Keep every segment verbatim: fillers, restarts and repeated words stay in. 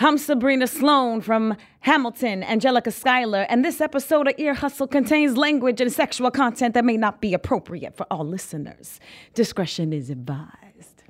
I'm Sabrina Sloan from Hamilton, Angelica Schuyler, and this episode of Ear Hustle contains language and sexual content that may not be appropriate for all listeners. Discretion is advised.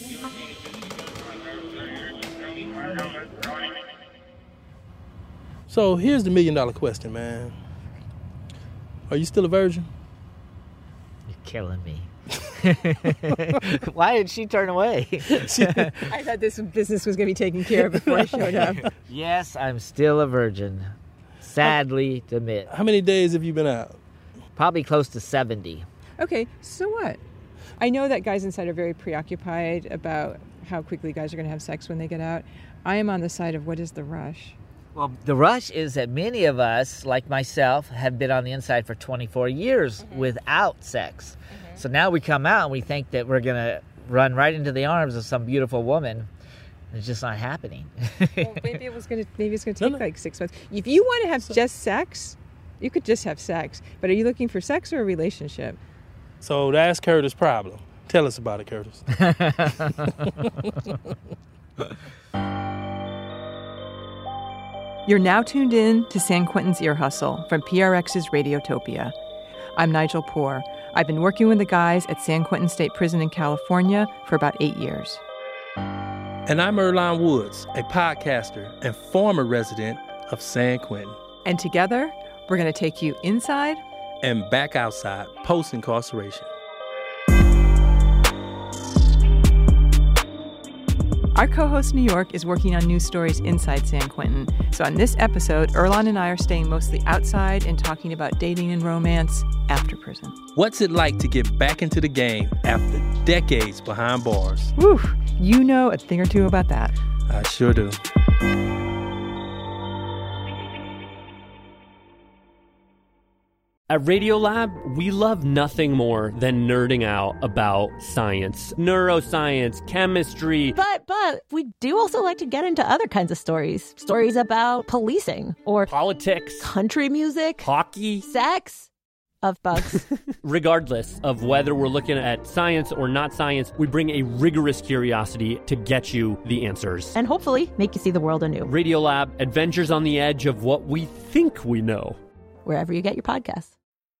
So here's the million dollar question, man. Are you still a virgin? You're killing me. Why did she turn away? I thought this business was going to be taken care of before I showed up. Yes, I'm still a virgin. Sadly to admit. How many days have you been out? Probably close to seventy. Okay, so what? I know that guys inside are very preoccupied about how quickly guys are going to have sex when they get out. I am on the side of what is the rush? Well, the rush is that many of us, like myself, have been on the inside for twenty-four years mm-hmm. without sex. Mm-hmm. So now we come out and we think that we're going to run right into the arms of some beautiful woman. It's just not happening. Well, maybe it was going to. Maybe it's going to take no, no. like six months. If you want to have so, just sex, you could just have sex. But are you looking for sex or a relationship? So that's Curtis' problem. Tell us about it, Curtis. You're now tuned in to San Quentin's Ear Hustle from P R X's Radiotopia. I'm Nigel Poor. I've been working with the guys at San Quentin State Prison in California for about eight years. And I'm Earlonne Woods, a podcaster and former resident of San Quentin. And together, we're going to take you inside and back outside post-incarceration. Our co-host New York is working on news stories inside San Quentin. So on this episode, Earlonne and I are staying mostly outside and talking about dating and romance after prison. What's it like to get back into the game after decades behind bars? Woo! You know a thing or two about that. I sure do. At Radiolab, we love nothing more than nerding out about science, neuroscience, chemistry. But, but, we do also like to get into other kinds of stories. Stories about policing or politics, country music, hockey, sex, of bugs. Regardless of whether we're looking at science or not science, we bring a rigorous curiosity to get you the answers. And hopefully make you see the world anew. Radiolab, adventures on the edge of what we think we know. Wherever you get your podcasts.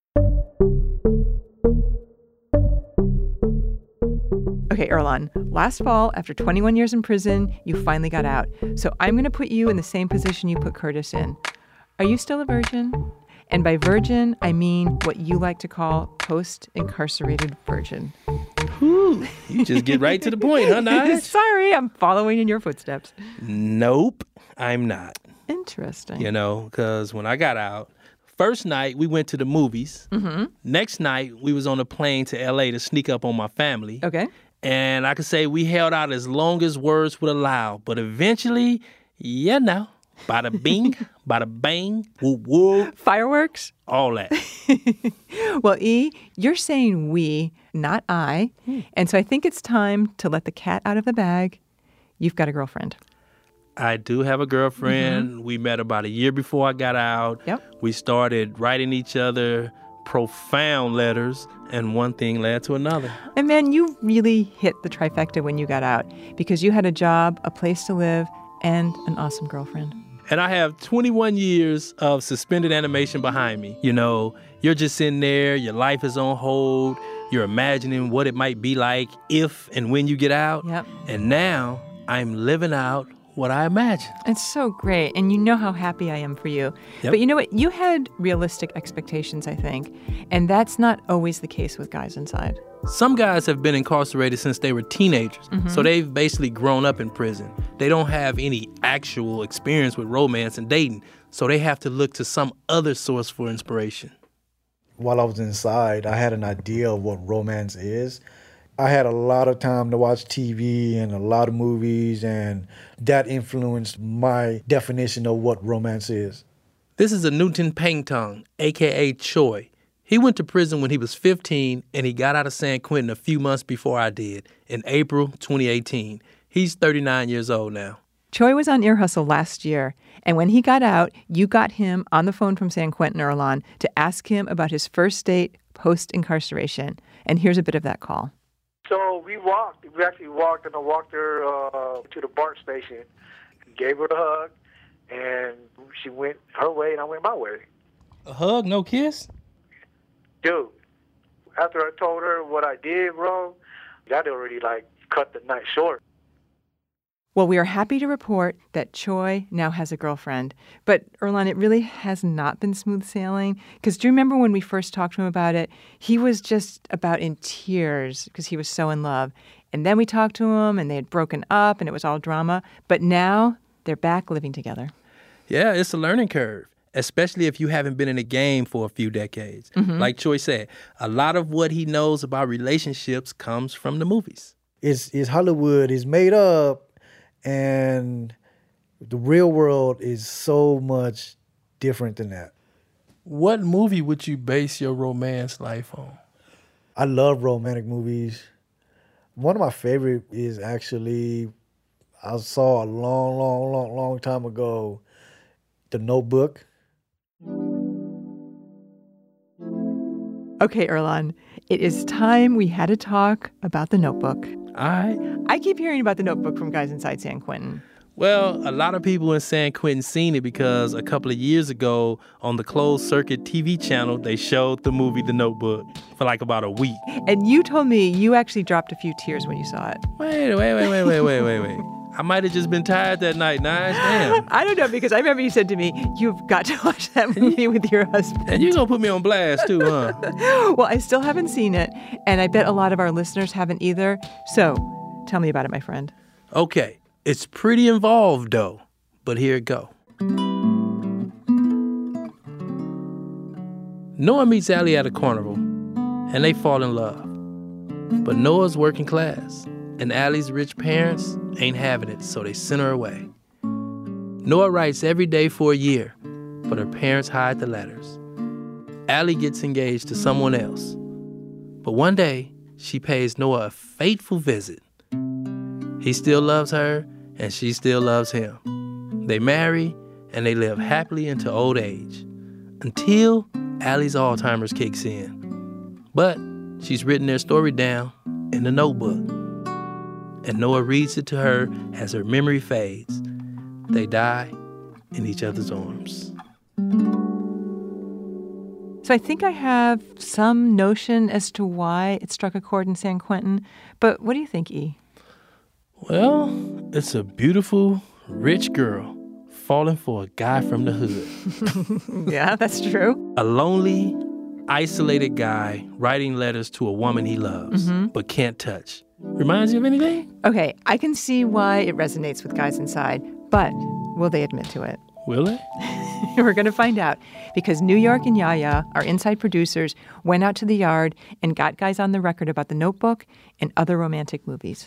Okay, Earlonne, last fall, after twenty-one years in prison, you finally got out. So I'm going to put you in the same position you put Curtis in. Are you still a virgin? And by virgin, I mean what you like to call post-incarcerated virgin. Whew, you just get right to the point, huh, Nige? Sorry, I'm following in your footsteps. Nope, I'm not. Interesting. You know, because when I got out, first night, we went to the movies. Mm-hmm. Next night, we was on a plane to L A to sneak up on my family. Okay. And I could say we held out as long as words would allow. But eventually, you know, bada bing, bada bang, whoop whoop. Fireworks? All that. Well, E, you're saying we, not I. Hmm. And so I think it's time to let the cat out of the bag. You've got a girlfriend. I do have a girlfriend. Mm-hmm. We met about a year before I got out. Yep. We started writing each other profound letters, and one thing led to another. And man, you really hit the trifecta when you got out because you had a job, a place to live, and an awesome girlfriend. And I have twenty-one years of suspended animation behind me. You know, you're just sitting there, your life is on hold, you're imagining what it might be like if and when you get out. Yep. And now I'm living out what I imagine. It's so great. And you know how happy I am for you. Yep. But you know what? You had realistic expectations, I think. And that's not always the case with guys inside. Some guys have been incarcerated since they were teenagers. Mm-hmm. So they've basically grown up in prison. They don't have any actual experience with romance and dating. So they have to look to some other source for inspiration. While I was inside, I had an idea of what romance is. I had a lot of time to watch T V and a lot of movies, and that influenced my definition of what romance is. This is Anutin Paingtong, a k a. Choi. He went to prison when he was fifteen, and he got out of San Quentin a few months before I did, in April twenty eighteen. He's thirty-nine years old now. Choi was on Ear Hustle last year, and when he got out, you got him on the phone from San Quentin, Earlonne, to ask him about his first date post-incarceration. And here's a bit of that call. So we walked. We actually walked, and I walked her uh, to the BART station. gave her the hug, and she went her way, and I went my way. A hug, no kiss? Dude, after I told her what I did, bro, that already, like, cut the night short. Well, we are happy to report that Choi now has a girlfriend. But, Earlonne, it really has not been smooth sailing. Because do you remember when we first talked to him about it? He was just about in tears because he was so in love. And then we talked to him, and they had broken up, and it was all drama. But now they're back living together. Yeah, it's a learning curve, especially if you haven't been in the game for a few decades. Mm-hmm. Like Choi said, a lot of what he knows about relationships comes from the movies. It's, it's Hollywood is made up, and the real world is so much different than that. What movie would you base your romance life on? I love romantic movies. One of my favorite is actually, I saw a long, long, long, long time ago, The Notebook. Okay, Earlonne, it is time we had a talk about The Notebook. I I keep hearing about The Notebook from guys inside San Quentin. Well, a lot of people in San Quentin seen it because a couple of years ago on the closed circuit T V channel, they showed the movie The Notebook for like about a week. And you told me you actually dropped a few tears when you saw it. Wait, wait, wait, wait, wait, wait, wait, wait. I might have just been tired that night, Nige. Damn. I don't know, because I remember you said to me, you've got to watch that movie with your husband. And you're going to put me on blast too, huh? Well, I still haven't seen it, and I bet a lot of our listeners haven't either. So tell me about it, my friend. Okay. It's pretty involved, though. But here it go. Noah meets Allie at a carnival, and they fall in love. But Noah's working class, and Allie's rich parents ain't having it, so they send her away. Noah writes every day for a year, but her parents hide the letters. Allie gets engaged to someone else. But one day, she pays Noah a fateful visit. He still loves her, and she still loves him. They marry, and they live happily into old age, until Allie's Alzheimer's kicks in. But she's written their story down in the notebook, and Noah reads it to her as her memory fades. They die in each other's arms. So I think I have some notion as to why it struck a chord in San Quentin, but what do you think, E? Well, it's a beautiful, rich girl falling for a guy from the hood. Yeah, that's true. A lonely, isolated guy writing letters to a woman he loves, mm-hmm. but can't touch. Reminds you of anything? Okay, I can see why it resonates with guys inside, but will they admit to it? Will they? We're going to find out, because New York and Yaya, our inside producers, went out to the yard and got guys on the record about The Notebook and other romantic movies.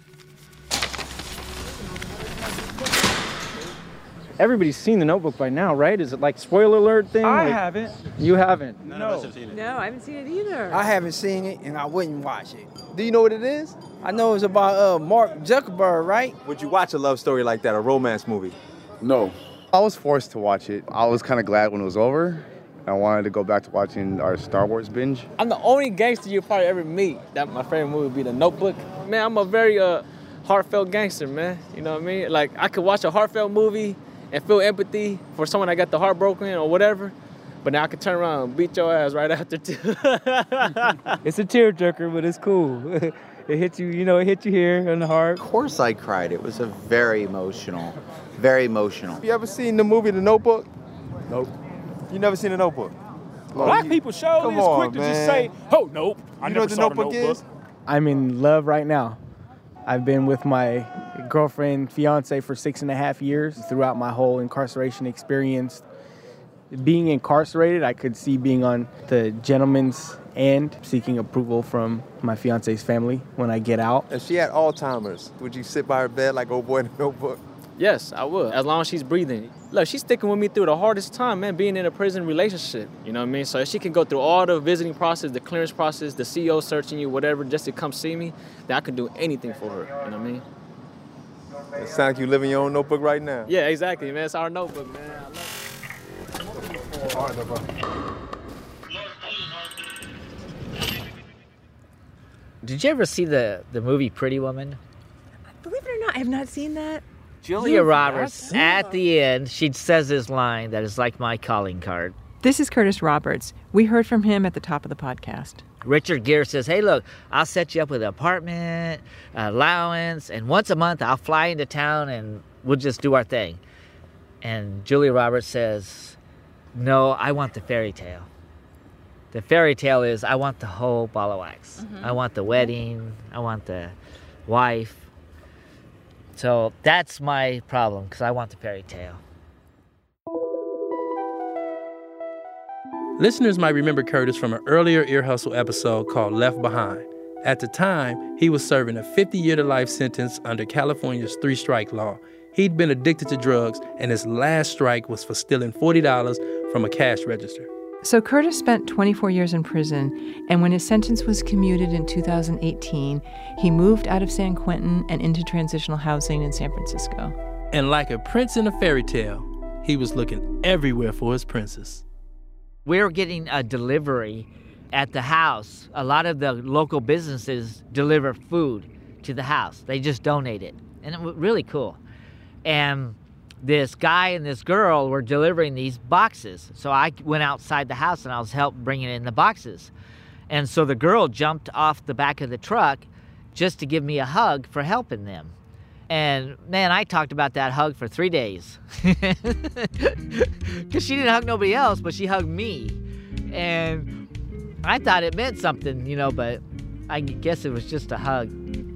Everybody's seen The Notebook by now, right? Is it like spoiler alert thing? I like, haven't. You haven't? None no. of us have seen it. No, I haven't seen it either. I haven't seen it, and I wouldn't watch it. Do you know what it is? I know it's about uh, Mark Zuckerberg, right? Would you watch a love story like that, a romance movie? No. I was forced to watch it. I was kind of glad when it was over. I wanted to go back to watching our Star Wars binge. I'm the only gangster you'll probably ever meet. That my favorite movie would be The Notebook. Man, I'm a very uh, heartfelt gangster, man. You know what I mean? Like, I could watch a heartfelt movie and feel empathy for someone that got the heart broken or whatever, but now I can turn around and beat your ass right after too. It's a tearjerker, but it's cool. It hits you, you know, it hit you here in the heart. Of course I cried. It was a very emotional, very emotional. You ever seen the movie The Notebook? Nope. You never seen The Notebook? Black people show is quick to just say, oh, nope. I you never know what The saw Notebook, the notebook is? I'm in love right now. I've been with my girlfriend, fiance for six and a half years throughout my whole incarceration experience. Being incarcerated, I could see being on the gentleman's end, seeking approval from my fiance's family when I get out. If she had Alzheimer's, would you sit by her bed like old boy in The Notebook? Yes, I would, as long as she's breathing. Look, she's sticking with me through the hardest time, man, being in a prison relationship, you know what I mean? So if she can go through all the visiting process, the clearance process, the C O searching you, whatever, just to come see me, then I could do anything for her, you know what I mean? It sounds like you live in your own notebook right now. Yeah, exactly, man. It's our notebook, man. I love it. All right, no problem. Did you ever see the, the movie Pretty Woman? Believe it or not, I have not seen that. Julia Roberts, at the end, she says this line that is like my calling card. This is Curtis Roberts. We heard from him at the top of the podcast. Richard Gere says, hey, look, I'll set you up with an apartment, allowance, and once a month I'll fly into town and we'll just do our thing. And Julia Roberts says, no, I want the fairy tale. The fairy tale is I want the whole ball of wax. Mm-hmm. I want the wedding. I want the wife. So that's my problem, because I want the fairy tale. Listeners might remember Curtis from an earlier Ear Hustle episode called Left Behind. At the time, he was serving a fifty-year-to-life sentence under California's three-strike law. He'd been addicted to drugs, and his last strike was for stealing forty dollars from a cash register. So Curtis spent twenty-four years in prison, and when his sentence was commuted in two thousand eighteen, he moved out of San Quentin and into transitional housing in San Francisco. And like a prince in a fairy tale, he was looking everywhere for his princess. We were getting a delivery at the house. A lot of the local businesses deliver food to the house. They just donate it. And it was really cool. And this guy and this girl were delivering these boxes. So I went outside the house and I was helping bringing in the boxes. And so the girl jumped off the back of the truck just to give me a hug for helping them. And man, I talked about that hug for three days. Because she didn't hug nobody else, but she hugged me. And I thought it meant something, you know, but I guess it was just a hug.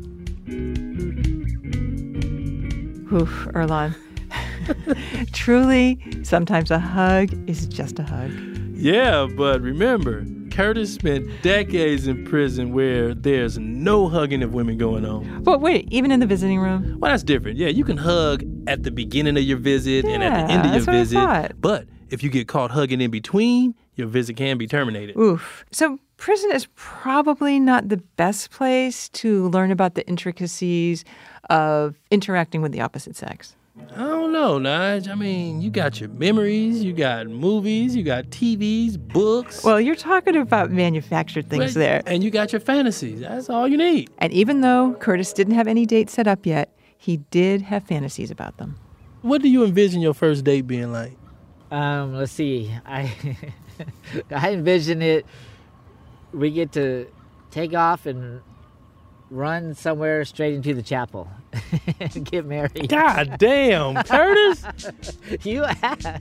Oof, Earlonne. Truly, sometimes a hug is just a hug. Yeah, but remember, Curtis spent decades in prison where there's no hugging of women going on. But wait, even in the visiting room? Well, that's different. Yeah, you can hug at the beginning of your visit yeah, and at the end of your that's what visit. I thought. But if you get caught hugging in between, your visit can be terminated. Oof. So prison is probably not the best place to learn about the intricacies of interacting with the opposite sex. I don't know, Nige. I mean, you got your memories, you got movies, you got T Vs, books. Well, you're talking about manufactured things Well, there. And you got your fantasies. That's all you need. And even though Curtis didn't have any dates set up yet, he did have fantasies about them. What do you envision your first date being like? Um, let's see. I I envision it. We get to take off and run somewhere straight into the chapel and get married. God damn, Curtis! You asked.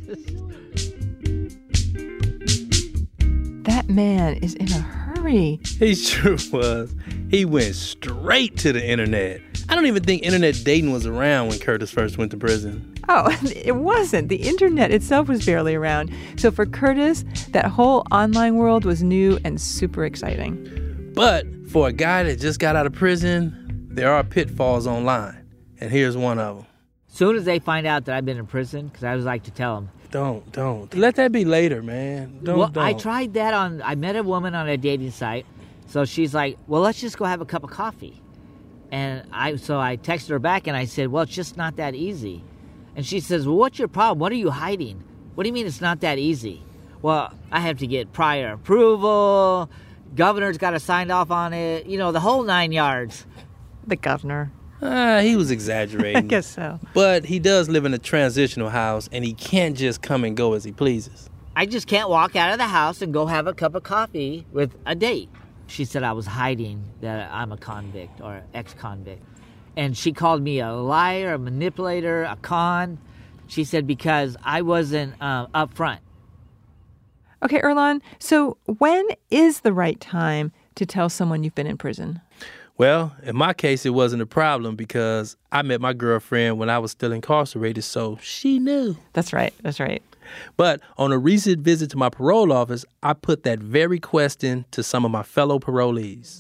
That man is in a hurry. He sure was. He went straight to the internet. I don't even think internet dating was around when Curtis first went to prison. Oh, it wasn't. The internet itself was barely around. So for Curtis, that whole online world was new and super exciting. But for a guy that just got out of prison, there are pitfalls online. And here's one of them. Soon as they find out that I've been in prison, because I always like to tell them. Don't, don't. Let that be later, man. Don't, well, don't. I tried that on, I met a woman on a dating site. So she's like, well, let's just go have a cup of coffee. And I, so I texted her back and I said, well, it's just not that easy. And she says, well, what's your problem? What are you hiding? What do you mean it's not that easy? Well, I have to get prior approval. Governor's got to sign off on it. You know, the whole nine yards. The governor. Uh, he was exaggerating. I guess so. But he does live in a transitional house, and he can't just come and go as he pleases. I just can't walk out of the house and go have a cup of coffee with a date. She said I was hiding that I'm a convict or ex-convict. And she called me a liar, a manipulator, a con. She said because I wasn't uh, up front. Okay, Earlonne, so when is the right time to tell someone you've been in prison? Well, in my case, it wasn't a problem because I met my girlfriend when I was still incarcerated, so she knew. That's right, that's right. But on a recent visit to my parole office, I put that very question to some of my fellow parolees.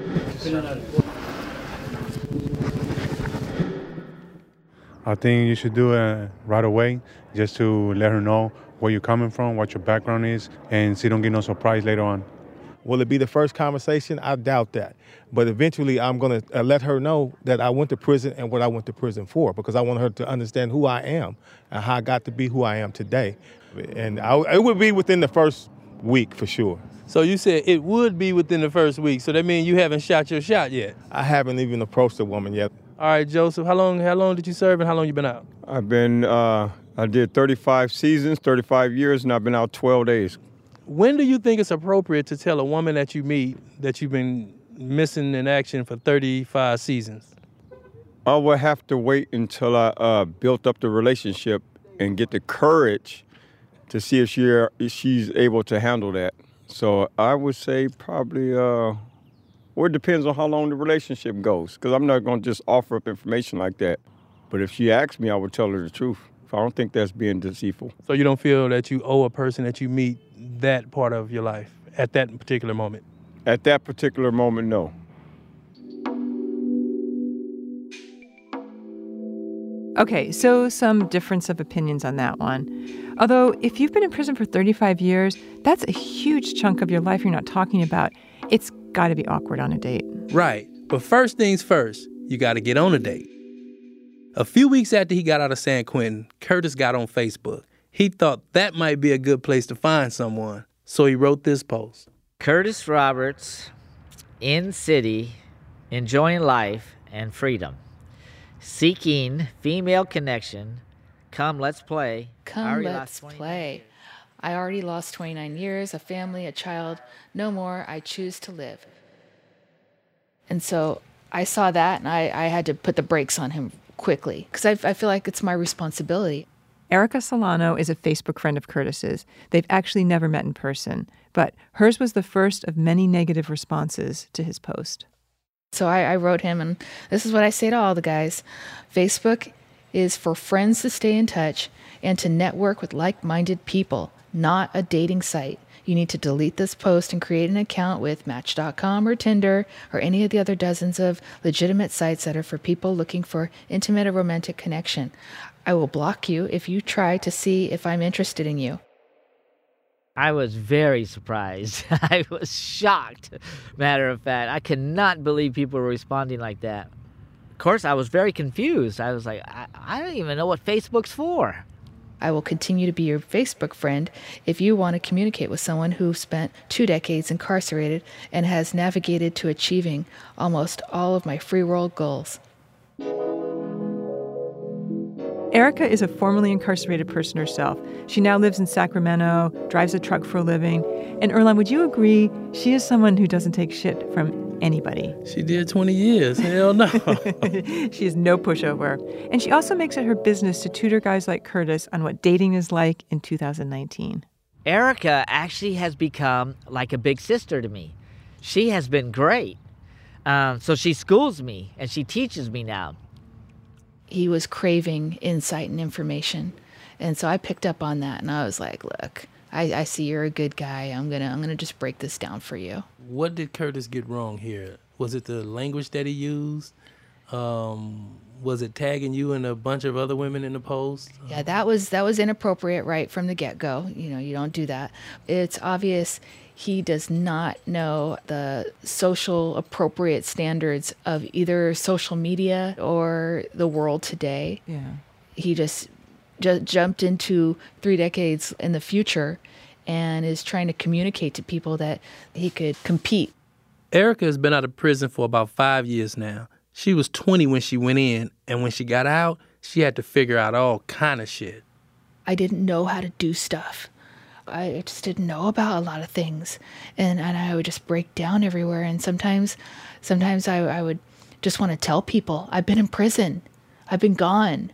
I think you should do it right away, just to let her know where you're coming from, what your background is, and so you don't get no surprise later on. Will it be the first conversation? I doubt that. But eventually I'm going to uh, let her know that I went to prison and what I went to prison for, because I want her to understand who I am and how I got to be who I am today. And I, it would be within the first week for sure. So you said it would be within the first week, so that means you haven't shot your shot yet? I haven't even approached the woman yet. All right, Joseph, how long how long did you serve and how long you been out? I've been, uh, I did thirty-five seasons, thirty-five years, and I've been out twelve days. When do you think it's appropriate to tell a woman that you meet that you've been missing in action for thirty-five seasons? I will have to wait until I uh, built up the relationship and get the courage to see if, she, if she's able to handle that. So I would say probably, uh, well, it depends on how long the relationship goes, because I'm not going to just offer up information like that. But if she asks me, I would tell her the truth. I don't think that's being deceitful. So you don't feel that you owe a person that you meet that part of your life at that particular moment? At that particular moment, no. Okay, so some difference of opinions on that one. Although, if you've been in prison for thirty-five years, that's a huge chunk of your life you're not talking about. It's got to be awkward on a date. Right. But first things first, you got to get on a date. A few weeks after he got out of San Quentin, Curtis got on Facebook. He thought that might be a good place to find someone, so he wrote this post. Curtis Roberts, in city, enjoying life and freedom. Seeking female connection. Come, let's play. Come, let's play. I already lost twenty-nine years, a family, a child. No more. I choose to live. And so I saw that, and I, I had to put the brakes on him quickly, because I, I feel like it's my responsibility. Erica Solano is a Facebook friend of Curtis's. They've actually never met in person, but hers was the first of many negative responses to his post. So I, I wrote him, and this is what I say to all the guys. Facebook is for friends to stay in touch and to network with like-minded people, not a dating site. You need to delete this post and create an account with Match dot com or Tinder or any of the other dozens of legitimate sites that are for people looking for intimate or romantic connection. I will block you if you try to see if I'm interested in you. I was very surprised. I was shocked, matter of fact. I cannot believe people were responding like that. Of course, I was very confused. I was like, I, I don't even know what Facebook's for. I will continue to be your Facebook friend if you want to communicate with someone who spent two decades incarcerated and has navigated to achieving almost all of my free world goals. Erica is a formerly incarcerated person herself. She now lives in Sacramento, drives a truck for a living. And Earlonne, would you agree she is someone who doesn't take shit from anybody? She did twenty years. Hell no. She is no pushover. And she also makes it her business to tutor guys like Curtis on what dating is like in two thousand nineteen. Erica actually has become like a big sister to me. She has been great. Um, so she schools me and she teaches me now. He was craving insight and information. And so I picked up on that, and I was like, look, I, I see you're a good guy. I'm going to I'm gonna just break this down for you. What did Curtis get wrong here? Was it the language that he used? Um, was it tagging you and a bunch of other women in the post? Yeah, that was that was inappropriate right from the get-go. You know, you don't do that. It's obvious he does not know the social appropriate standards of either social media or the world today. Yeah. He just just jumped into three decades in the future and is trying to communicate to people that he could compete. Erica has been out of prison for about five years now. She was twenty when she went in, and when she got out, she had to figure out all kind of shit. I didn't know how to do stuff. I just didn't know about a lot of things. And, and I would just break down everywhere. And sometimes sometimes I, I would just want to tell people, I've been in prison. I've been gone.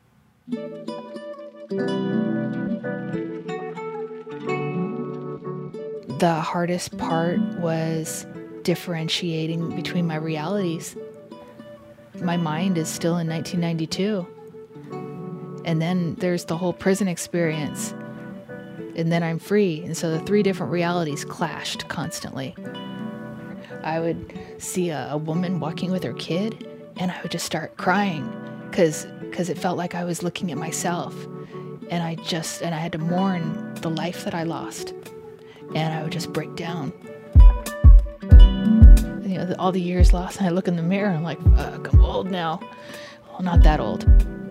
The hardest part was differentiating between my realities. My mind is still in nineteen ninety-two. And then there's the whole prison experience. And then I'm free. And so the three different realities clashed constantly. I would see a, a woman walking with her kid, and I would just start crying because because it felt like I was looking at myself. And I just, and I had to mourn the life that I lost. And I would just break down. You know, all the years lost, and I look in the mirror, and I'm like, fuck, I'm old now. Well, not that old.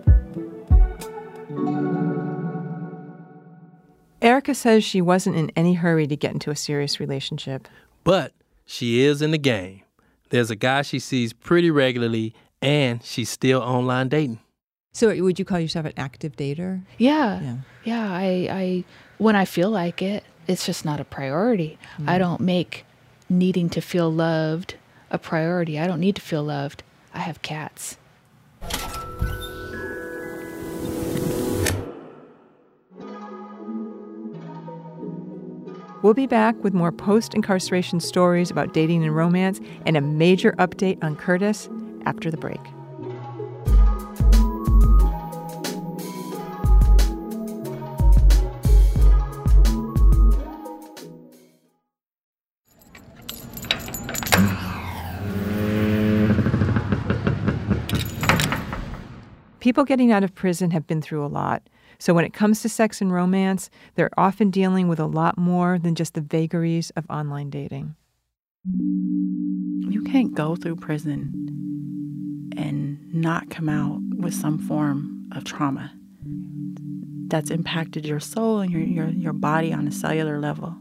Erica says she wasn't in any hurry to get into a serious relationship. But she is in the game. There's a guy she sees pretty regularly, And she's still online dating. So would you call yourself an active dater? Yeah. Yeah. Yeah. I, I, when I feel like it, it's just not a priority. Mm. I don't make needing to feel loved a priority. I don't need to feel loved. I have cats. We'll be back with more post-incarceration stories about dating and romance and a major update on Curtis after the break. People getting out of prison have been through a lot. So when it comes to sex and romance, they're often dealing with a lot more than just the vagaries of online dating. You can't go through prison and not come out with some form of trauma that's impacted your soul and your, your, your body on a cellular level.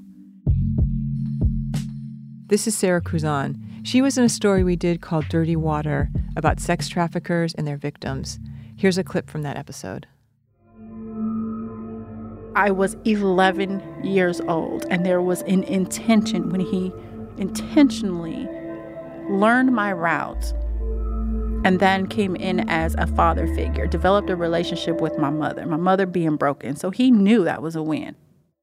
This is Sarah Cruzan. She was in a story we did called Dirty Water about sex traffickers and their victims. Here's a clip from that episode. I was eleven years old, and there was an intention when he intentionally learned my route and then came in as a father figure, developed a relationship with my mother, my mother being broken. So he knew that was a win.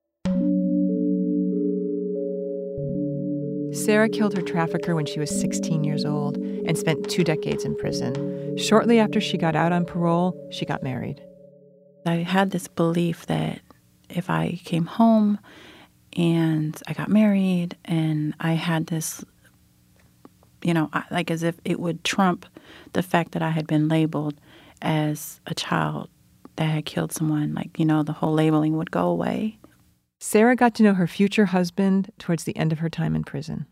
Sarah killed her trafficker when she was sixteen years old and spent two decades in prison. Shortly after she got out on parole, she got married. I had this belief that if I came home and I got married and I had this, you know, like as if it would trump the fact that I had been labeled as a child that had killed someone, like, you know, the whole labeling would go away. Sarah got to know her future husband towards the end of her time in prison.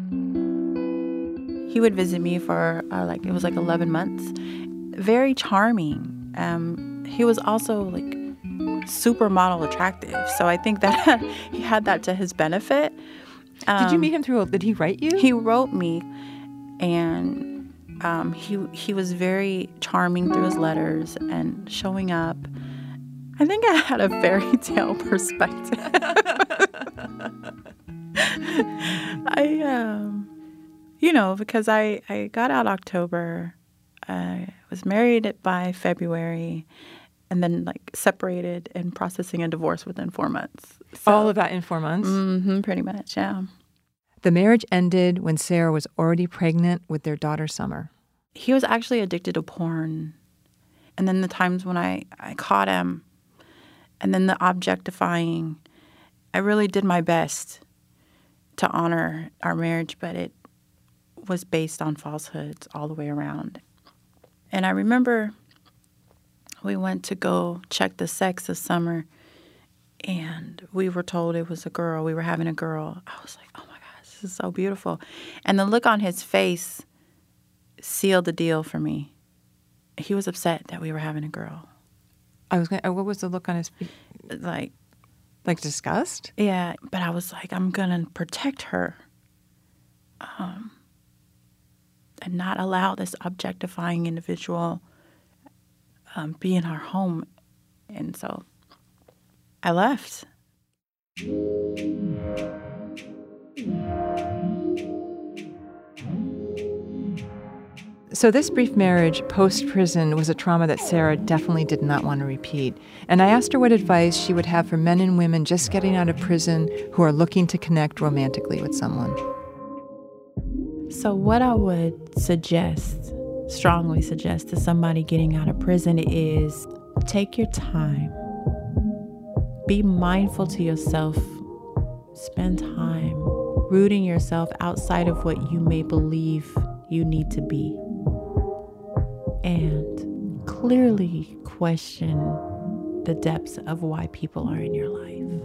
He would visit me for uh, like, it was like eleven months. Very charming. Um, he was also like supermodel attractive. So I think that he had that to his benefit. Um, did you meet him through, did he write you? He wrote me, and um, he he was very charming through his letters and showing up. I think I had a fairy tale perspective. I, um, you know, because I, I got out October, I was married by February, and then like separated and processing a divorce within four months. So, all of that in four months? Mm-hmm, pretty much, yeah. The marriage ended when Sarah was already pregnant with their daughter, Summer. He was actually addicted to porn. And then the times when I, I caught him, and then the objectifying, I really did my best to honor our marriage, but it was based on falsehoods all the way around. And I remember we went to go check the sex of Summer, and we were told it was a girl. We were having a girl. I was like, oh my gosh, this is so beautiful. And the look on his face sealed the deal for me. He was upset that we were having a girl. I was gonna, what was the look on his face? Like, like disgust? Yeah, but I was like, I'm gonna protect her, um, and not allow this objectifying individual um, be in our home. And so I left. So this brief marriage post-prison was a trauma that Sarah definitely did not want to repeat. And I asked her what advice she would have for men and women just getting out of prison who are looking to connect romantically with someone. So what I would suggest, strongly suggest to somebody getting out of prison is take your time. Be mindful to yourself. Spend time rooting yourself outside of what you may believe you need to be. And clearly question the depths of why people are in your life.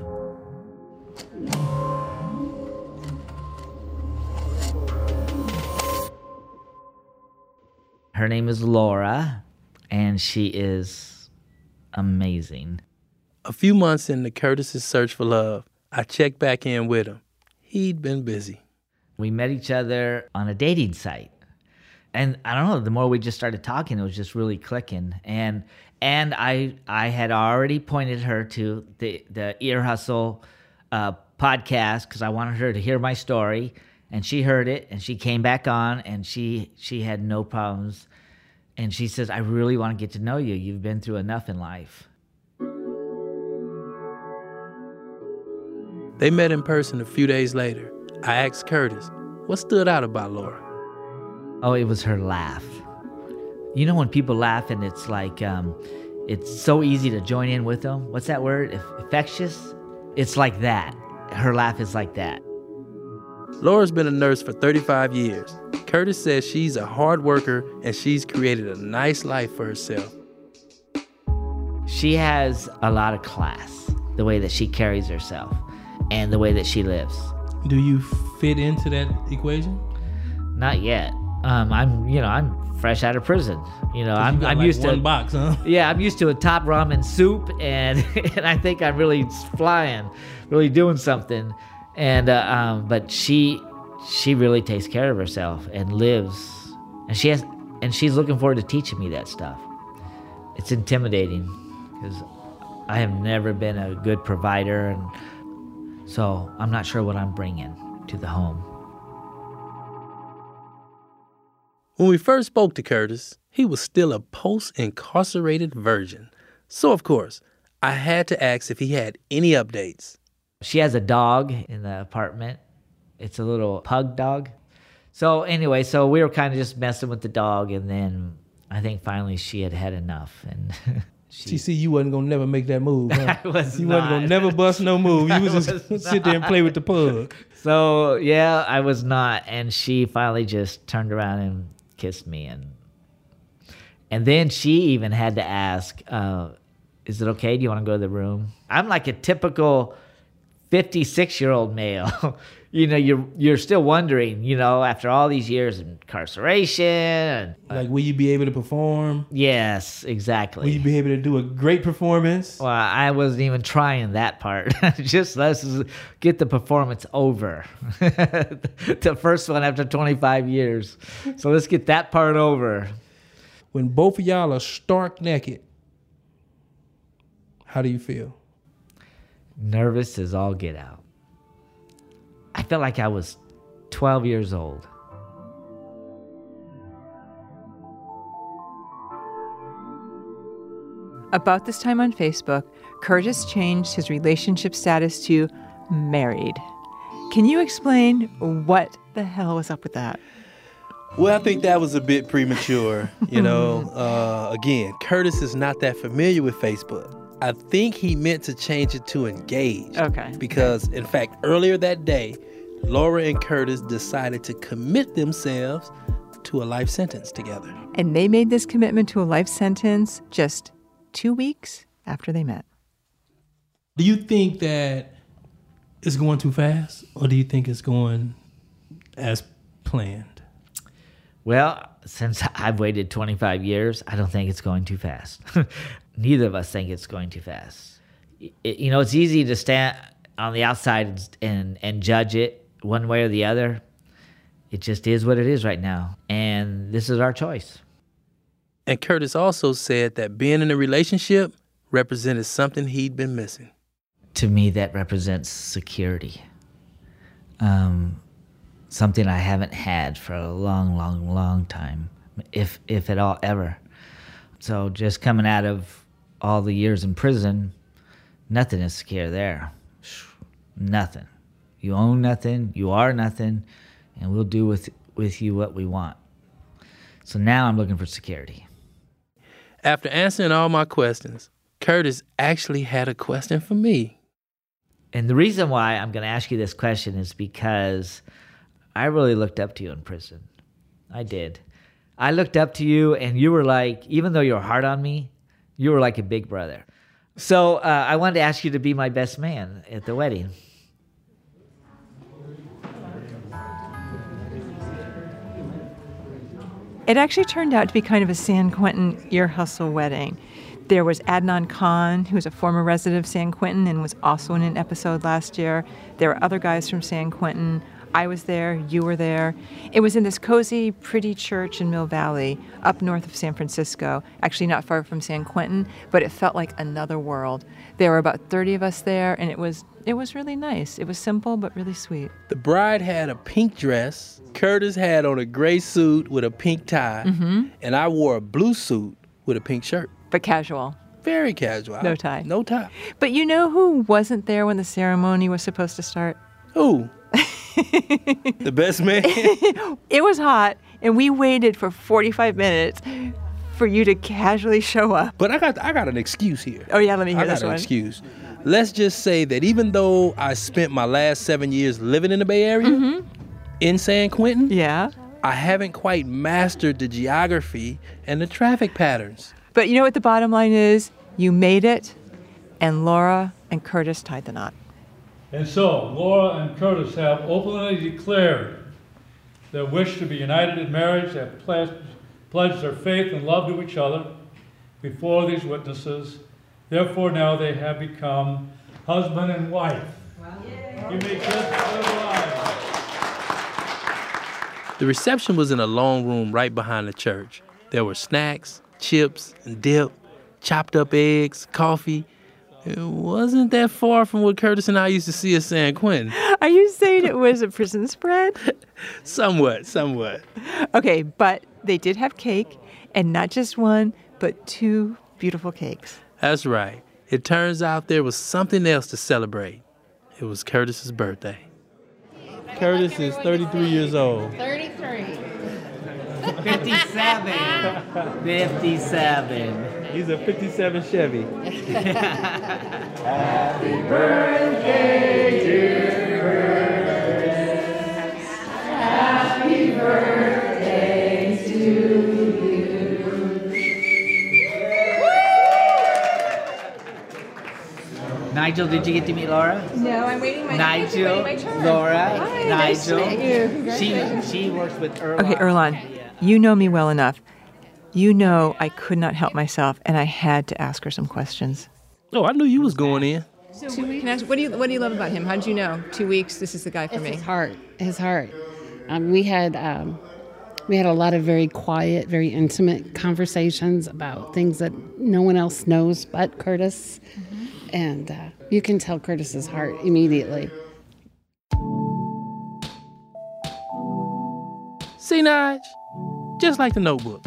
Her name is Laura, and she is amazing. A few months into Curtis's search for love, I checked back in with him. He'd been busy. We met each other on a dating site. and I don't know, the more we just started talking, it was just really clicking. And and I I had already pointed her to the, the Ear Hustle uh, podcast because I wanted her to hear my story. And she heard it, and she came back on, and she she had no problems. And she says, I really want to get to know you. You've been through enough in life. They met in person a few days later. I asked Curtis, what stood out about Laura? Oh, it was her laugh. You know when people laugh and it's like, um, it's so easy to join in with them? What's that word? Infectious? It's like that. Her laugh is like that. Laura's been a nurse for thirty-five years. Curtis says she's a hard worker and she's created a nice life for herself. She has a lot of class, the way that she carries herself and the way that she lives. Do you fit into that equation? Not yet. Um, I'm, you know, I'm fresh out of prison. You know, I'm, you got I'm like used one to box, huh? Yeah, I'm used to a top ramen soup, and and I think I'm really flying, really doing something. And uh, um, but she she really takes care of herself and lives, and she has, and she's looking forward to teaching me that stuff. It's intimidating because I have never been a good provider, and so I'm not sure what I'm bringing to the home. When we first spoke to Curtis, he was still a post-incarcerated virgin. So, of course, I had to ask if he had any updates. She has a dog in the apartment. It's a little pug dog. So anyway, so we were kind of just messing with the dog, and then I think finally she had had enough. And she, she see you wasn't going to never make that move, huh? I was You not. wasn't going to never bust no move. You was, was just sit there and play with the pug. So, yeah, I was not. And she finally just turned around and kissed me. And and then she even had to ask, uh, is it okay? Do you want to go to the room? I'm like a typical fifty-six-year-old male. You know, you're you're still wondering, you know, after all these years of incarceration. And, uh, like, will you be able to perform? Yes, exactly. Will you be able to do a great performance? Well, I wasn't even trying that part. Just let's get the performance over. The first one after twenty-five years. So let's get that part over. When both of y'all are stark naked, how do you feel? Nervous as all get out. I felt like I was twelve years old. About this time on Facebook, Curtis changed his relationship status to married. Can you explain what the hell was up with that? Well, I think that was a bit premature. You know, uh, again, Curtis is not that familiar with Facebook. I think he meant to change it to engaged. Okay. Because, in fact, earlier that day, Laura and Curtis decided to commit themselves to a life sentence together. And they made this commitment to a life sentence just two weeks after they met. Do you think that it's going too fast, or do you think it's going as planned? Well, since I've waited twenty-five years, I don't think it's going too fast. Neither of us think it's going too fast. It, you know, it's easy to stand on the outside and, and and judge it one way or the other. It just is what it is right now, and this is our choice. And Curtis also said that being in a relationship represented something he'd been missing. To me, that represents security. Um, something I haven't had for a long, long, long time, if if at all ever. So just coming out of all the years in prison, nothing is secure there. Nothing. You own nothing, you are nothing, and we'll do with with you what we want. So now I'm looking for security. After answering all my questions, Curtis actually had a question for me. And the reason why I'm going to ask you this question is because I really looked up to you in prison. I did. I looked up to you, and you were like, even though you were hard on me, you were like a big brother. So uh, I wanted to ask you to be my best man at the wedding. It actually turned out to be kind of a San Quentin ear hustle wedding. There was Adnan Khan, who was a former resident of San Quentin and was also in an episode last year. There were other guys from San Quentin. I was there, you were there. It was in this cozy, pretty church in Mill Valley, up north of San Francisco, actually not far from San Quentin, but it felt like another world. There were about thirty of us there, and it was it was really nice. It was simple, but really sweet. The bride had a pink dress. Curtis had on a gray suit with a pink tie, Mm-hmm. and I wore a blue suit with a pink shirt. But casual. Very casual. No tie. No tie. But you know who wasn't there when the ceremony was supposed to start? Who? The best man? It was hot, and we waited for forty-five minutes for you to casually show up. But I got I got an excuse here. Oh, yeah, let me hear I got this an one. excuse. Let's just say that even though I spent my last seven years living in the Bay Area, Mm-hmm. in San Quentin, yeah, I haven't quite mastered the geography and the traffic patterns. But you know what the bottom line is? You made it, and Laura and Curtis tied the knot. And so, Laura and Curtis have openly declared their wish to be united in marriage, have pledged, pledged their faith and love to each other before these witnesses. Therefore, now they have become husband and wife. You may kiss and live lives. The reception was in a long room right behind the church. There were snacks, chips, and dip, chopped up eggs, coffee. It wasn't that far from what Curtis and I used to see at San Quentin. Are you saying it was a prison spread? Somewhat, somewhat. Okay, but they did have cake, and not just one, but two beautiful cakes. That's right. It turns out there was something else to celebrate. It was Curtis's birthday. Curtis is thirty-three years old. thirty-three. fifty-seven. fifty-seven. He's a fifty-seven Chevy. Happy birthday, dear Curtis. Happy birthday to you. Nigel, did you get to meet Laura? No, I'm waiting my Nigel, waiting my turn. Laura, Hi, Nigel. nice to meet you. She Congratulations. she works with Erwan. Okay, Erlan, you know me well enough. You know I could not help myself, and I had to ask her some questions. Oh, I knew you was going in. So can I ask, what do you what do you love about him? How did you know? Two weeks. This is the guy for It's me. his heart. His heart. Um, we had um, we had a lot of very quiet, very intimate conversations about things that no one else knows but Curtis, Mm-hmm. and uh, you can tell Curtis's heart immediately. See, Nige? Just like the Notebook.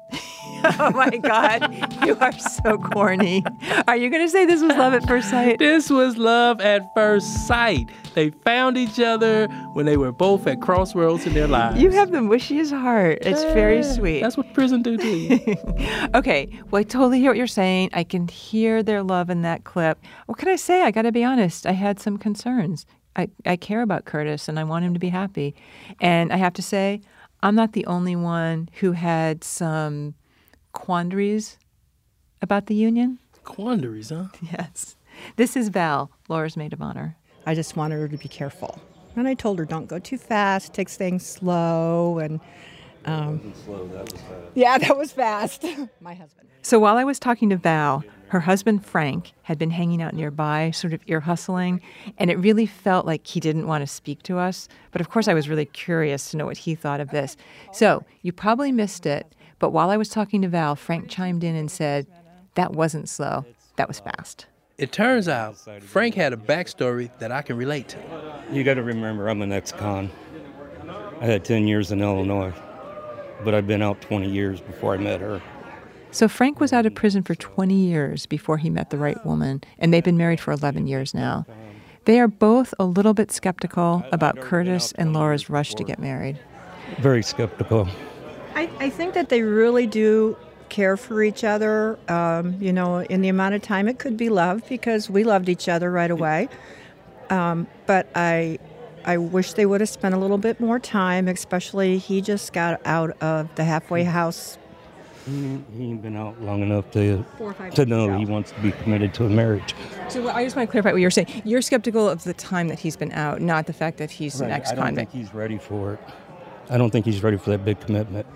Oh my God, you are so corny. Are you going to say this was love at first sight? This was love at first sight. They found each other when they were both at crossroads in their lives. You have the mushiest heart. It's very Yeah, sweet. That's what prison do to you. Okay, well, I totally hear what you're saying. I can hear their love in that clip. What can I say? I got to be honest. I had some concerns. I, I care about Curtis, and I want him to be happy. And I have to say, I'm not the only one who had some quandaries about the union. Quandaries, huh? Yes. This is Val, Laura's maid of honor. I just wanted her to be careful. And I told her, don't go too fast, take things slow. And um, slow, that was fast. Yeah, that was fast. My husband. So while I was talking to Val, her husband Frank had been hanging out nearby, sort of ear hustling, and it really felt like he didn't want to speak to us. But of course, I was really curious to know what he thought of this. So you probably missed it, but while I was talking to Val, Frank chimed in and said, that wasn't slow, that was fast. It turns out Frank had a backstory that I can relate to. You got to remember, I'm an ex-con. I had ten years in Illinois, but I've been out twenty years before I met her. So Frank was out of prison for twenty years before he met the right woman, and they've been married for eleven years now. They are both a little bit skeptical about Curtis and Laura's rush to get married. Very skeptical. I, I think that they really do care for each other. Um, you know, in the amount of time it could be love, because we loved each other right away. Um, but I, I wish they would have spent a little bit more time, especially he just got out of the halfway house. He, he ain't been out long enough to Four or five to years know ago. he wants to be committed to a marriage. So I just want to clarify what you're saying. You're skeptical of the time that he's been out, not the fact that he's an Right, I don't ex-convict. think he's ready for it. I don't think he's ready for that big commitment.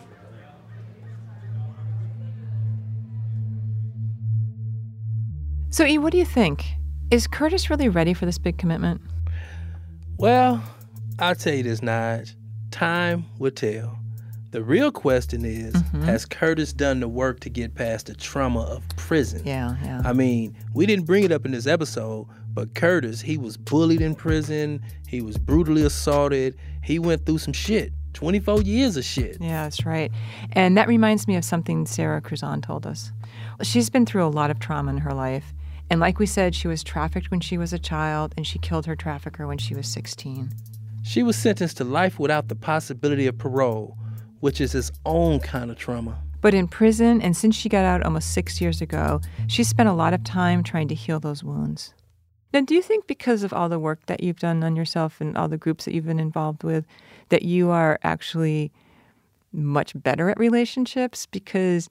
So, E, what do you think? Is Curtis really ready for this big commitment? Well, I'll tell you this, Nige. Time will tell. The real question is, Mhm. has Curtis done the work to get past the trauma of prison? Yeah, yeah. I mean, we didn't bring it up in this episode, but Curtis, he was bullied in prison. He was brutally assaulted. He went through some shit. twenty-four years of shit. Yeah, that's right. And that reminds me of something Sarah Cruzan told us. She's been through a lot of trauma in her life. And like we said, she was trafficked when she was a child, and she killed her trafficker when she was sixteen. She was sentenced to life without the possibility of parole, which is its own kind of trauma. But in prison, and since she got out almost six years ago, she spent a lot of time trying to heal those wounds. Now, do you think because of all the work that you've done on yourself and all the groups that you've been involved with, that you are actually much better at relationships? Because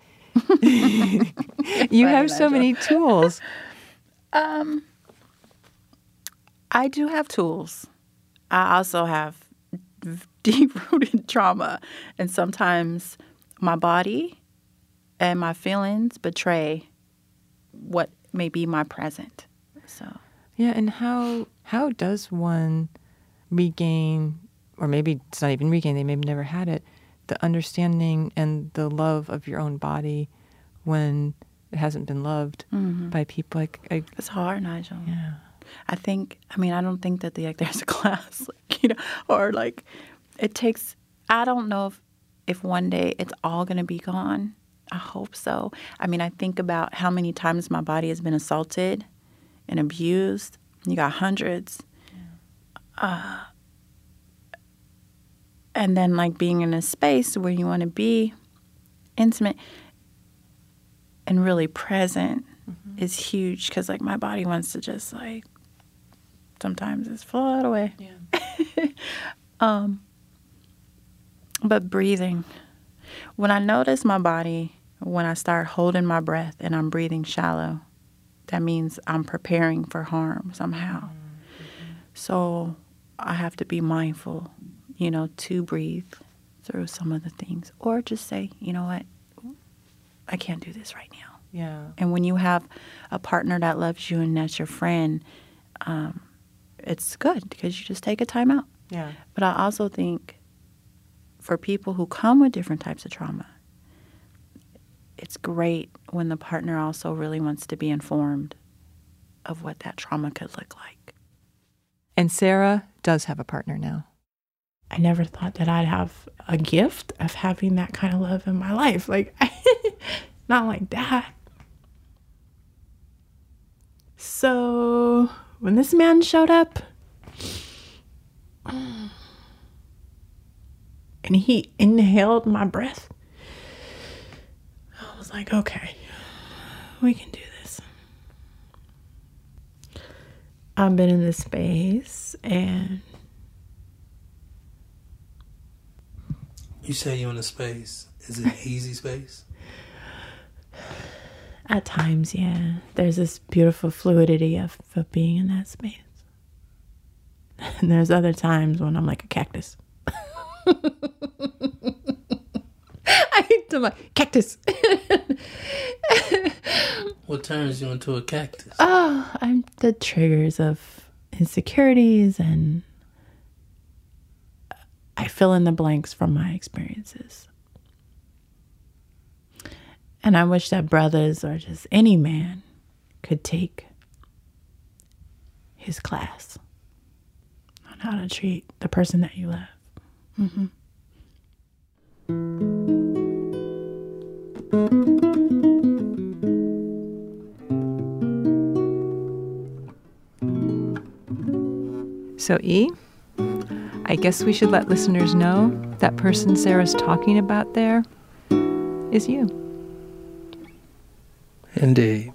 you have so many tools. Um, I do have tools. I also have deep-rooted trauma, and sometimes my body and my feelings betray what may be my present. So Yeah, and how how does one regain, or maybe it's not even regain, they may have never had it, the understanding and the love of your own body when it hasn't been loved Mhm. by people? Like, I, it's hard, Nigel. Yeah. I think, I mean, I don't think that the, like, there's a class, like, you know, or like it takes, I don't know if, if one day it's all going to be gone. I hope so. I mean, I think about how many times my body has been assaulted and abused. You got hundreds. Uh, and then, like, being in a space where you want to be intimate and really present mm-hmm. is huge, because, like, my body wants to just, like, sometimes it's float away. Yeah. um, but breathing. When I notice my body, when I start holding my breath and I'm breathing shallow, that means I'm preparing for harm somehow. Mm-hmm. So I have to be mindful, you know, to breathe through some of the things. Or just say, you know what, I can't do this right now. Yeah. And when you have a partner that loves you and that's your friend, um, it's good because you just take a time out. Yeah. But I also think for people who come with different types of trauma, it's great when the partner also really wants to be informed of what that trauma could look like. And Sarah does have a partner now. I never thought that I'd have a gift of having that kind of love in my life. Like, not like that. So when this man showed up and he inhaled my breath, I was like, okay, we can do this. I've been in this space, and You say you're in a space. Is it an easy space? at times, yeah, there's this beautiful fluidity of, of being in that space. And there's other times when I'm like a cactus. I hate to my cactus. What turns you into a cactus? Oh, I'm the triggers of insecurities, and I fill in the blanks from my experiences. And I wish that brothers or just any man could take his class on how to treat the person that you love. Mm-hmm. So, E, I guess we should let listeners know that person Sarah's talking about there is you. Indeed.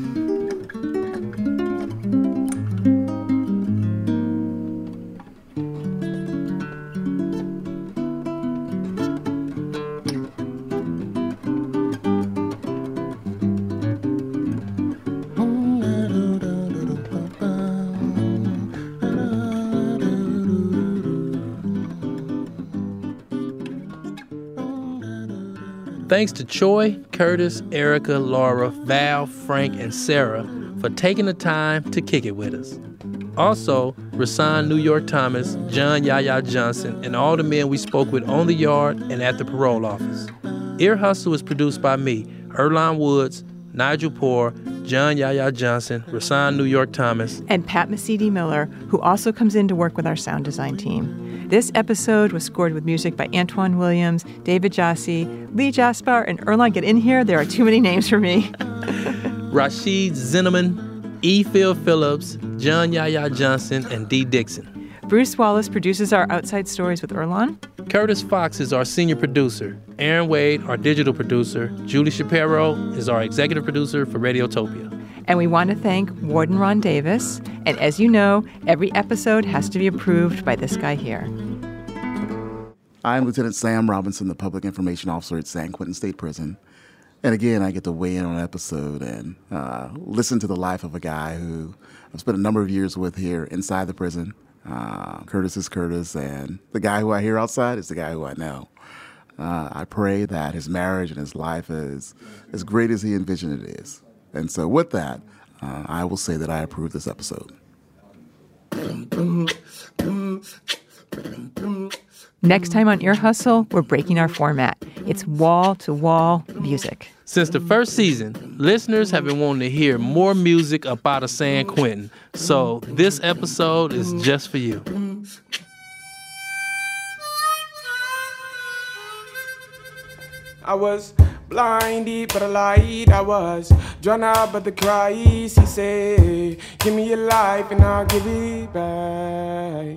Thanks to Choi, Curtis, Erica, Laura, Val, Frank, and Sarah for taking the time to kick it with us. Also, Rasan New York Thomas, John Yaya Johnson, and all the men we spoke with on the yard and at the parole office. Ear Hustle is produced by me, Earlonne Woods, Nigel Poor, John Yaya Johnson, Rasan New York Thomas, and Pat Mesiti-Miller, who also comes in to work with our sound design team. This episode was scored with music by Antoine Williams, David Jassy, Lee Jaspar, and Earlonne. Get in here. There are too many names for me. Rashid Zinneman, E. Phil Phillips, John Yaya Johnson, and D. Dixon. Bruce Wallace produces our Outside Stories with Earlonne. Curtis Fox is our senior producer. Aaron Wade, our digital producer. Julie Shapiro is our executive producer for Radiotopia. And we want to thank Warden Ron Davis. And as you know, every episode has to be approved by this guy here. I'm Lieutenant Sam Robinson, the Public Information Officer at San Quentin State Prison. And again, I get to weigh in on an episode and uh, listen to the life of a guy who I've spent a number of years with here inside the prison. Uh, Curtis is Curtis, and the guy who I hear outside is the guy who I know. Uh, I pray that his marriage and his life is as great as he envisioned it is. And so with that, uh, I will say that I approve this episode. Next time on Ear Hustle, we're breaking our format. It's wall-to-wall music. Since the first season, listeners have been wanting to hear more music up out of San Quentin. So this episode is just for you. I was blinded by the light, I was drawn out by the cries. He said, give me your life and I'll give it back.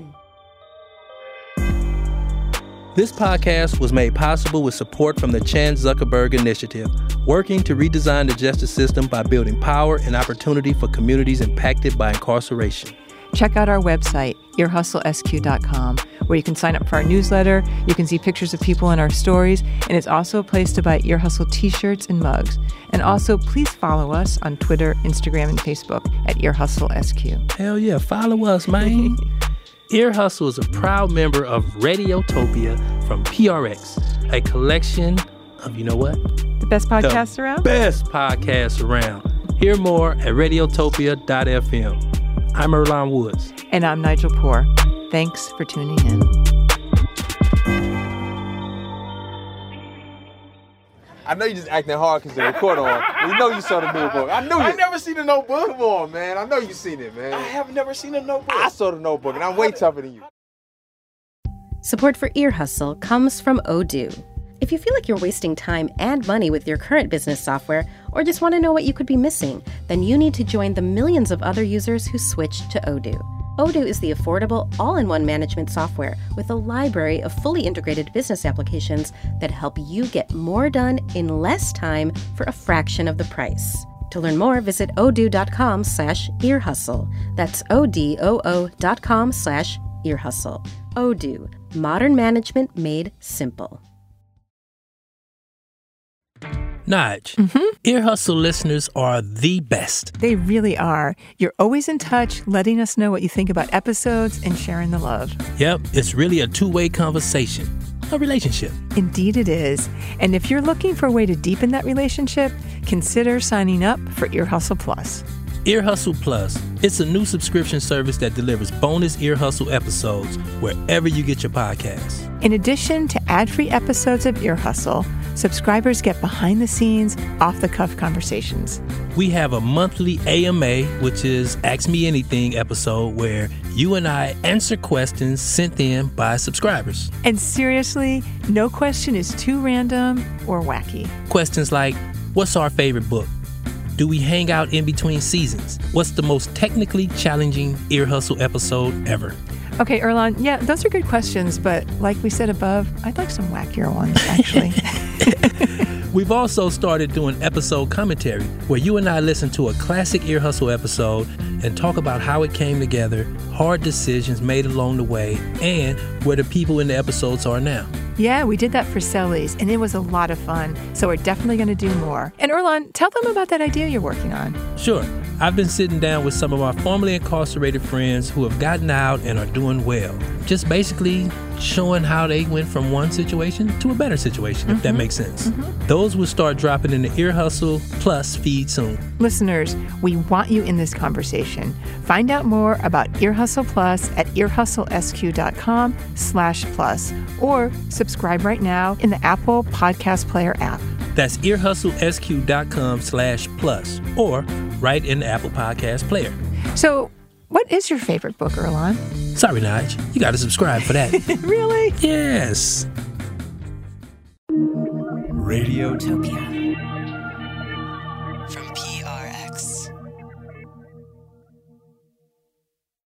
This podcast was made possible with support from the Chan Zuckerberg Initiative, working to redesign the justice system by building power and opportunity for communities impacted by incarceration. Check out our website, ear hustle s q dot com, where you can sign up for our newsletter, you can see pictures of people in our stories, and it's also a place to buy Ear Hustle t-shirts and mugs. And also, please follow us on Twitter, Instagram, and Facebook at Ear Hustle S Q. Hell yeah, follow us, man. Ear Hustle is a proud member of Radiotopia from P R X, a collection of, you know what? The best podcast the around? Best podcast around. Hear more at radiotopia dot f m. I'm Earlonne Woods. And I'm Nigel Poor. Thanks for tuning in. I know you just acting hard because the recorder on. You know you saw the notebook. I knew you. I never seen the Notebook. Come on, man. I know you seen it, man. I have never seen a Notebook. I saw the Notebook, and I'm way tougher than you. Support for Ear Hustle comes from Odoo. If you feel like you're wasting time and money with your current business software, or just want to know what you could be missing, then you need to join the millions of other users who switched to Odoo. Odoo is the affordable, all-in-one management software with a library of fully integrated business applications that help you get more done in less time for a fraction of the price. To learn more, visit odoo.com slash earhustle. That's O-D-O-O dot com slash earhustle. Odoo, modern management made simple. Nige, mm-hmm. Ear Hustle listeners are the best. They really are. You're always in touch, letting us know what you think about episodes and sharing the love. Yep, it's really a two-way conversation, a relationship. Indeed it is. And if you're looking for a way to deepen that relationship, consider signing up for Ear Hustle Plus. Ear Hustle Plus. It's a new subscription service that delivers bonus Ear Hustle episodes wherever you get your podcasts. In addition to ad-free episodes of Ear Hustle, subscribers get behind-the-scenes, off-the-cuff conversations. We have a monthly A M A, which is Ask Me Anything episode, where you and I answer questions sent in by subscribers. And seriously, no question is too random or wacky. Questions like, what's our favorite book? Do we hang out in between seasons? What's the most technically challenging Ear Hustle episode ever? Okay, Earlonne, yeah, those are good questions, but like we said above, I'd like some wackier ones, actually. We've also started doing episode commentary, where you and I listen to a classic Ear Hustle episode and talk about how it came together, hard decisions made along the way, and where the people in the episodes are now. Yeah, we did that for Sellies, and it was a lot of fun. So we're definitely going to do more. And Earlonne, tell them about that idea you're working on. Sure. I've been sitting down with some of our formerly incarcerated friends who have gotten out and are doing well. Just basically showing how they went from one situation to a better situation, mm-hmm. if that makes sense. Mm-hmm. Those will start dropping in the Ear Hustle Plus feed soon. Listeners, we want you in this conversation. Find out more about Ear Hustle Plus at earhustlesq.com slash plus or subscribe right now in the Apple Podcast Player app. That's earhustlesq.com slash plus or right in the Apple Podcast Player. So, what is your favorite book, Earlonne? Sorry, Nige. You got to subscribe for that. Really? Yes. Radiotopia. From P R X.